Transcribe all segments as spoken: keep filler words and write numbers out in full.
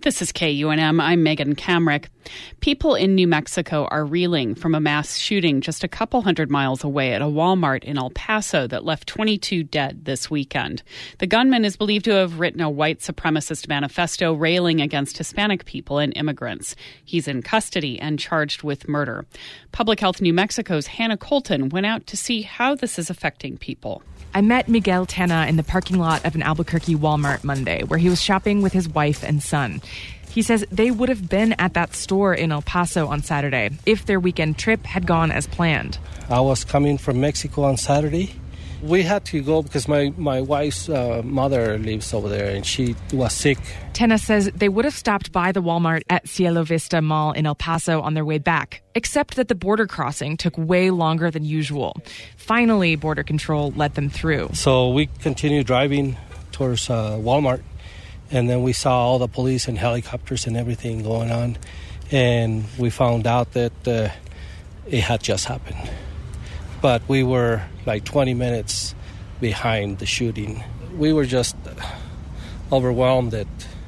This is K U N M. I'm Megan Kamrick. People in New Mexico are reeling from a mass shooting just a couple hundred miles away at a Walmart in El Paso that left twenty-two dead this weekend. The gunman is believed to have written a white supremacist manifesto railing against Hispanic people and immigrants. He's in custody and charged with murder. Public Health New Mexico's Hannah Colton went out to see how this is affecting people. I met Miguel Tena in the parking lot of an Albuquerque Walmart Monday, where he was shopping with his wife and son. He says they would have been at that store in El Paso on Saturday if their weekend trip had gone as planned. I was coming from Mexico on Saturday. We had to go because my, my wife's uh, mother lives over there and she was sick. Tena says they would have stopped by the Walmart at Cielo Vista Mall in El Paso on their way back, except that the border crossing took way longer than usual. Finally, Border Control let them through. So we continued driving towards uh, Walmart, and then we saw all the police and helicopters and everything going on, and we found out that uh, it had just happened. But we were like twenty minutes behind the shooting. We were just overwhelmed that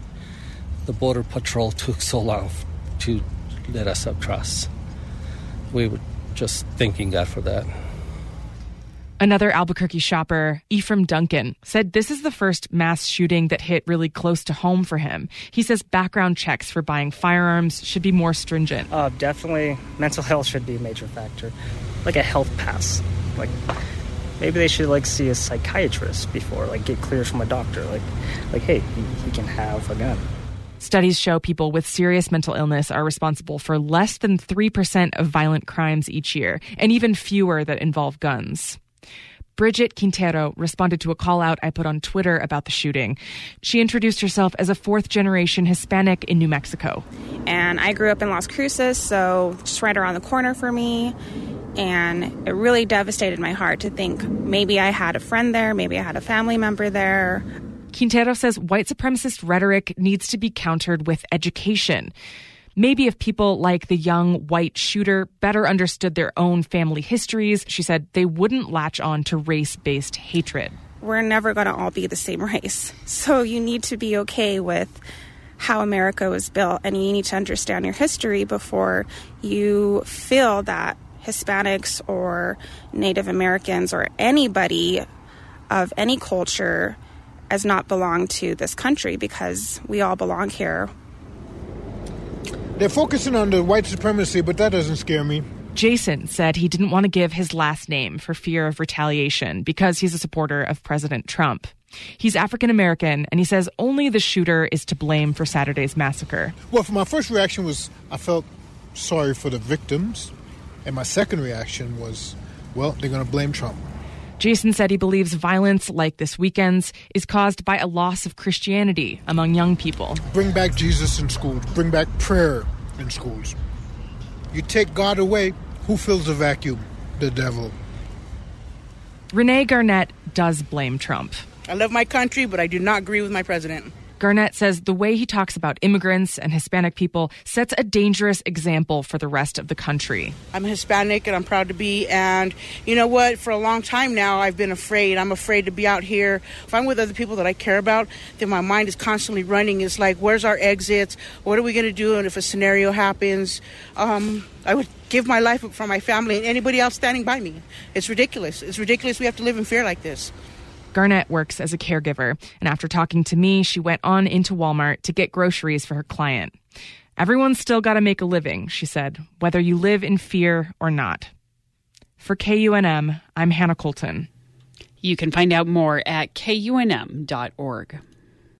the Border Patrol took so long to let us across. We were just thanking God for that. Another Albuquerque shopper, Ephraim Duncan, said this is the first mass shooting that hit really close to home for him. He says background checks for buying firearms should be more stringent. Uh, definitely mental health should be a major factor. Like a health pass. Like maybe they should like see a psychiatrist before, like get cleared from a doctor. Like, like hey, he, he can have a gun. Studies show people with serious mental illness are responsible for less than three percent of violent crimes each year, and even fewer that involve guns. Bridget Quintero responded to a call out I put on Twitter about the shooting. She introduced herself as a fourth-generation Hispanic in New Mexico. And I grew up in Las Cruces, so just right around the corner for me. And it really devastated my heart to think maybe I had a friend there, maybe I had a family member there. Quintero says white supremacist rhetoric needs to be countered with education. Maybe if people like the young white shooter better understood their own family histories, she said, they wouldn't latch on to race-based hatred. We're never going to all be the same race. So you need to be okay with how America was built, and you need to understand your history before you feel that Hispanics or Native Americans or anybody of any culture as not belong to this country, because we all belong here. They're focusing on the white supremacy, but that doesn't scare me. Jason said he didn't want to give his last name for fear of retaliation because he's a supporter of President Trump. He's African American, and he says only the shooter is to blame for Saturday's massacre. Well, for my first reaction was I felt sorry for the victims, and my second reaction was, well, they're going to blame Trump. Jason said he believes violence like this weekend's is caused by a loss of Christianity among young people. Bring back Jesus in schools. Bring back prayer in schools. You take God away, who fills the vacuum? The devil. Renee Garnett does blame Trump. I love my country, but I do not agree with my president. Garnett says the way he talks about immigrants and Hispanic people sets a dangerous example for the rest of the country. I'm Hispanic and I'm proud to be. And you know what? For a long time now, I've been afraid. I'm afraid to be out here. If I'm with other people that I care about, then my mind is constantly running. It's like, where's our exits? What are we going to do? And if a scenario happens, um, I would give my life for my family and anybody else standing by me. It's ridiculous. It's ridiculous we have to live in fear like this. Garnett works as a caregiver, and after talking to me, she went on into Walmart to get groceries for her client. Everyone's still got to make a living, she said, whether you live in fear or not. For K U N M, I'm Hannah Colton. You can find out more at K U N M dot org.